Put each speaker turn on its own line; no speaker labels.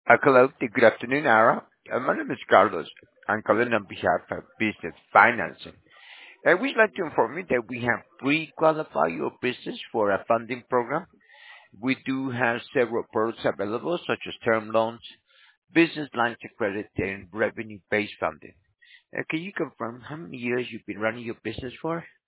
Hello, good afternoon, Ara. My name is Carlos. I'm calling on behalf of Business Financing. We'd like to inform you that we have pre-qualified your business for a funding program. We do have several products available, such as term loans, business lines of credit, and revenue-based funding. Can you confirm how many years you've been running your business for?